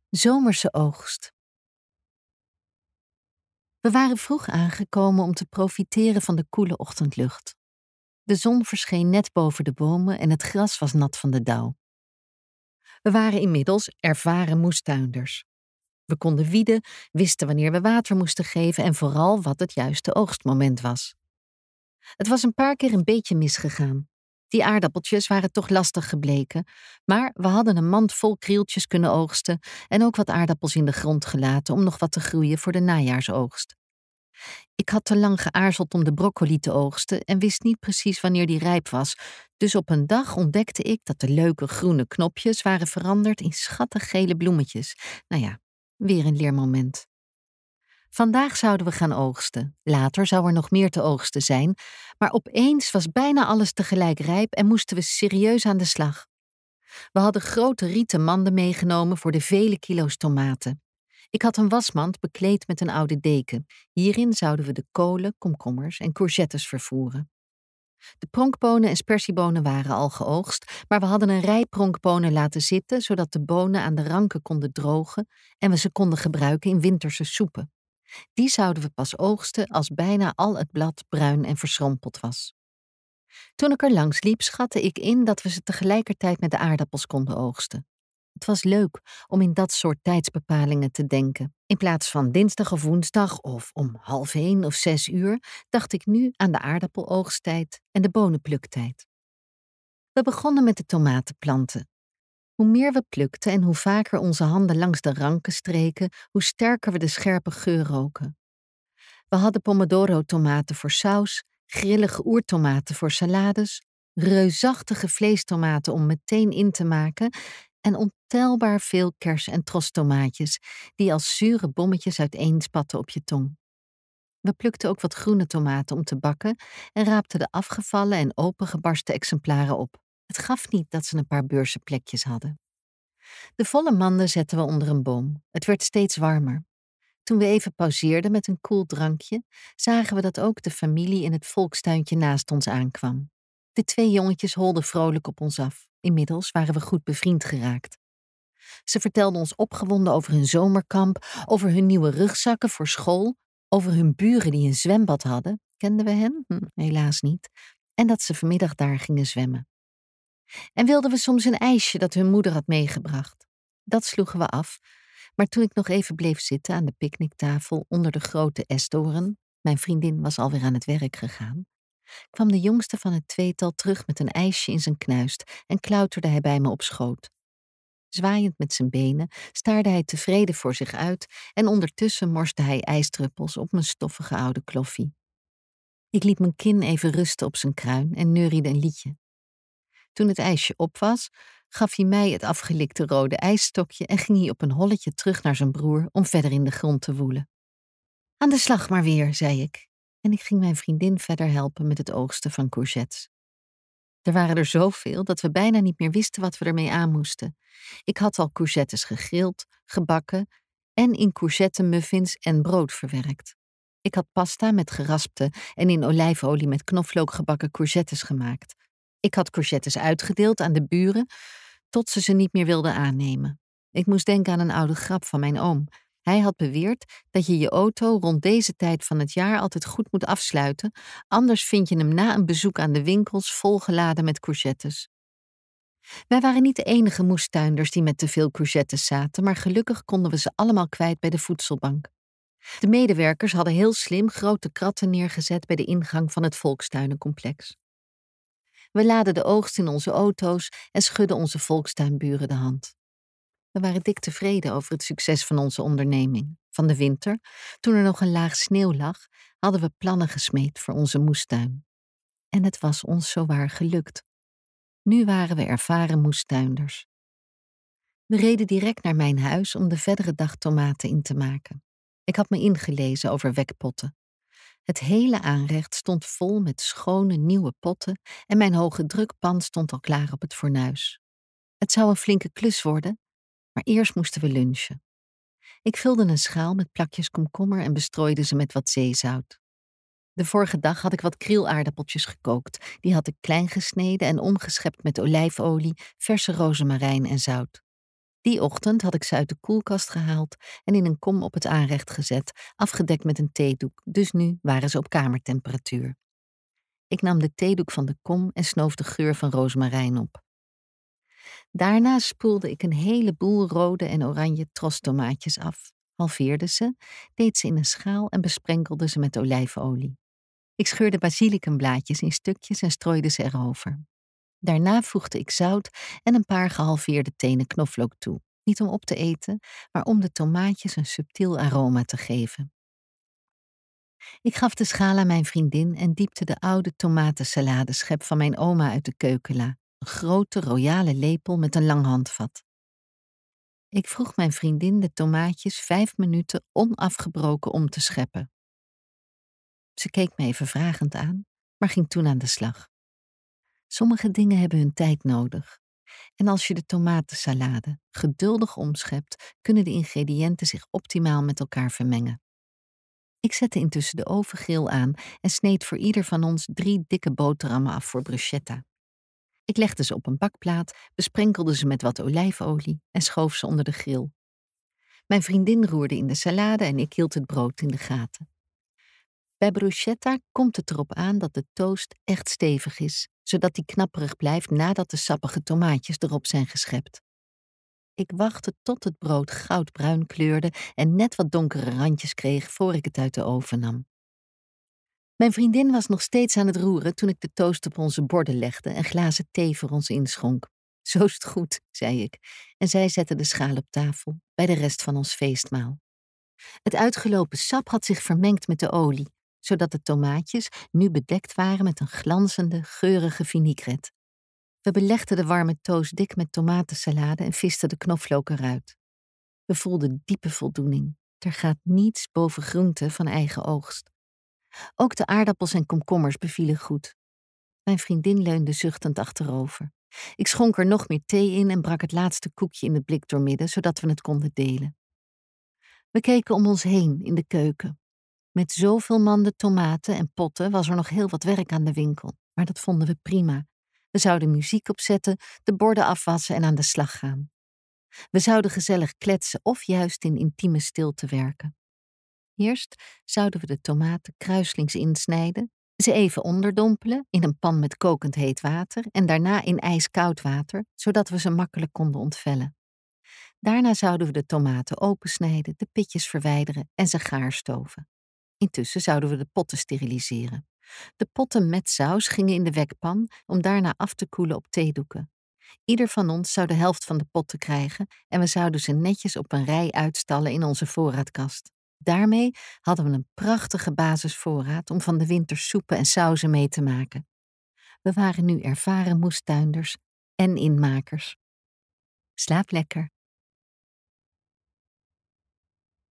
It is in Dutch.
Zomerse oogst. We waren vroeg aangekomen om te profiteren van de koele ochtendlucht. De zon verscheen net boven de bomen en het gras was nat van de dauw. We waren inmiddels ervaren moestuinders. We konden wieden, wisten wanneer we water moesten geven en vooral wat het juiste oogstmoment was. Het was een paar keer een beetje misgegaan. Die aardappeltjes waren toch lastig gebleken, maar we hadden een mand vol krieltjes kunnen oogsten en ook wat aardappels in de grond gelaten om nog wat te groeien voor de najaarsoogst. Ik had te lang geaarzeld om de broccoli te oogsten en wist niet precies wanneer die rijp was, dus op een dag ontdekte ik dat de leuke groene knopjes waren veranderd in schattig gele bloemetjes. Nou ja, weer een leermoment. Vandaag zouden we gaan oogsten. Later zou er nog meer te oogsten zijn, maar opeens was bijna alles tegelijk rijp en moesten we serieus aan de slag. We hadden grote rieten manden meegenomen voor de vele kilo's tomaten. Ik had een wasmand bekleed met een oude deken. Hierin zouden we de kolen, komkommers en courgettes vervoeren. De pronkbonen en spersiebonen waren al geoogst, maar we hadden een rij pronkbonen laten zitten, zodat de bonen aan de ranken konden drogen en we ze konden gebruiken in winterse soepen. Die zouden we pas oogsten als bijna al het blad bruin en verschrompeld was. Toen ik er langs liep, schatte ik in dat we ze tegelijkertijd met de aardappels konden oogsten. Het was leuk om in dat soort tijdsbepalingen te denken. In plaats van dinsdag of woensdag of om 12:30 of 6:00, dacht ik nu aan de aardappeloogsttijd en de bonenpluktijd. We begonnen met de tomatenplanten. Hoe meer we plukten en hoe vaker onze handen langs de ranken streken, hoe sterker we de scherpe geur roken. We hadden pomodoro-tomaten voor saus, grillige oertomaten voor salades, reusachtige vleestomaten om meteen in te maken en ontelbaar veel kers- en trostomaatjes die als zure bommetjes uiteenspatten op je tong. We plukten ook wat groene tomaten om te bakken en raapten de afgevallen en opengebarsten exemplaren op. Het gaf niet dat ze een paar beurse plekjes hadden. De volle manden zetten we onder een boom. Het werd steeds warmer. Toen we even pauzeerden met een koel drankje, zagen we dat ook de familie in het volkstuintje naast ons aankwam. De 2 jongetjes holden vrolijk op ons af. Inmiddels waren we goed bevriend geraakt. Ze vertelden ons opgewonden over hun zomerkamp, over hun nieuwe rugzakken voor school, over hun buren die een zwembad hadden. Kenden we hen? Helaas niet. En dat ze vanmiddag daar gingen zwemmen. En wilden we soms een ijsje dat hun moeder had meegebracht. Dat sloegen we af. Maar toen ik nog even bleef zitten aan de picknicktafel onder de grote esdoorn, mijn vriendin was alweer aan het werk gegaan, kwam de jongste van het tweetal terug met een ijsje in zijn knuist en klauterde hij bij me op schoot. Zwaaiend met zijn benen staarde hij tevreden voor zich uit en ondertussen morste hij ijsdruppels op mijn stoffige oude kloffie. Ik liet mijn kin even rusten op zijn kruin en neuriede een liedje. Toen het ijsje op was, gaf hij mij het afgelikte rode ijsstokje en ging hij op een holletje terug naar zijn broer om verder in de grond te woelen. Aan de slag maar weer, zei ik, en ik ging mijn vriendin verder helpen met het oogsten van courgettes. Er waren er zoveel dat we bijna niet meer wisten wat we ermee aan moesten. Ik had al courgettes gegrild, gebakken en in courgettemuffins en brood verwerkt. Ik had pasta met geraspte en in olijfolie met knoflook gebakken courgettes gemaakt. Ik had courgettes uitgedeeld aan de buren, tot ze niet meer wilden aannemen. Ik moest denken aan een oude grap van mijn oom. Hij had beweerd dat je je auto rond deze tijd van het jaar altijd goed moet afsluiten, anders vind je hem na een bezoek aan de winkels volgeladen met courgettes. Wij waren niet de enige moestuinders die met te veel courgettes zaten, maar gelukkig konden we ze allemaal kwijt bij de voedselbank. De medewerkers hadden heel slim grote kratten neergezet bij de ingang van het volkstuinencomplex. We laadden de oogst in onze auto's en schudden onze volkstuinburen de hand. We waren dik tevreden over het succes van onze onderneming. Van de winter, toen er nog een laag sneeuw lag, hadden we plannen gesmeed voor onze moestuin. En het was ons zowaar gelukt. Nu waren we ervaren moestuinders. We reden direct naar mijn huis om de verdere dag tomaten in te maken. Ik had me ingelezen over wekpotten. Het hele aanrecht stond vol met schone nieuwe potten en mijn hoge drukpan stond al klaar op het fornuis. Het zou een flinke klus worden, maar eerst moesten we lunchen. Ik vulde een schaal met plakjes komkommer en bestrooide ze met wat zeezout. De vorige dag had ik wat krielaardappeltjes gekookt. Die had ik klein gesneden en omgeschept met olijfolie, verse rozemarijn en zout. Die ochtend had ik ze uit de koelkast gehaald en in een kom op het aanrecht gezet, afgedekt met een theedoek, dus nu waren ze op kamertemperatuur. Ik nam de theedoek van de kom en snoof de geur van rozemarijn op. Daarna spoelde ik een heleboel rode en oranje trostomaatjes af, halveerde ze, deed ze in een schaal en besprenkelde ze met olijfolie. Ik scheurde basilicumblaadjes in stukjes en strooide ze erover. Daarna voegde ik zout en een paar gehalveerde tenen knoflook toe. Niet om op te eten, maar om de tomaatjes een subtiel aroma te geven. Ik gaf de schaal aan mijn vriendin en diepte de oude tomatensalade-schep van mijn oma uit de keuken la. Een grote royale lepel met een lang handvat. Ik vroeg mijn vriendin de tomaatjes 5 minuten onafgebroken om te scheppen. Ze keek me even vragend aan, maar ging toen aan de slag. Sommige dingen hebben hun tijd nodig. En als je de tomatensalade geduldig omschept, kunnen de ingrediënten zich optimaal met elkaar vermengen. Ik zette intussen de ovengril aan en sneed voor ieder van ons 3 dikke boterhammen af voor bruschetta. Ik legde ze op een bakplaat, besprenkelde ze met wat olijfolie en schoof ze onder de grill. Mijn vriendin roerde in de salade en ik hield het brood in de gaten. Bij bruschetta komt het erop aan dat de toast echt stevig is, zodat die knapperig blijft nadat de sappige tomaatjes erop zijn geschept. Ik wachtte tot het brood goudbruin kleurde en net wat donkere randjes kreeg voor ik het uit de oven nam. Mijn vriendin was nog steeds aan het roeren toen ik de toast op onze borden legde en glazen thee voor ons inschonk. Zo is het goed, zei ik, en zij zette de schaal op tafel, bij de rest van ons feestmaal. Het uitgelopen sap had zich vermengd met de olie, zodat de tomaatjes nu bedekt waren met een glanzende, geurige vinaigrette. We belegden de warme toast dik met tomatensalade en visten de knoflook eruit. We voelden diepe voldoening. Er gaat niets boven groenten van eigen oogst. Ook de aardappels en komkommers bevielen goed. Mijn vriendin leunde zuchtend achterover. Ik schonk er nog meer thee in en brak het laatste koekje in het blik doormidden, zodat we het konden delen. We keken om ons heen in de keuken. Met zoveel manden tomaten en potten was er nog heel wat werk aan de winkel, maar dat vonden we prima. We zouden muziek opzetten, de borden afwassen en aan de slag gaan. We zouden gezellig kletsen of juist in intieme stilte werken. Eerst zouden we de tomaten kruislings insnijden, ze even onderdompelen in een pan met kokend heet water en daarna in ijskoud water, zodat we ze makkelijk konden ontvellen. Daarna zouden we de tomaten opensnijden, de pitjes verwijderen en ze gaarstoven. Intussen zouden we de potten steriliseren. De potten met saus gingen in de wekpan om daarna af te koelen op theedoeken. Ieder van ons zou de helft van de potten krijgen en we zouden ze netjes op een rij uitstallen in onze voorraadkast. Daarmee hadden we een prachtige basisvoorraad om van de winter soepen en sauzen mee te maken. We waren nu ervaren moestuinders en inmakers. Slaap lekker.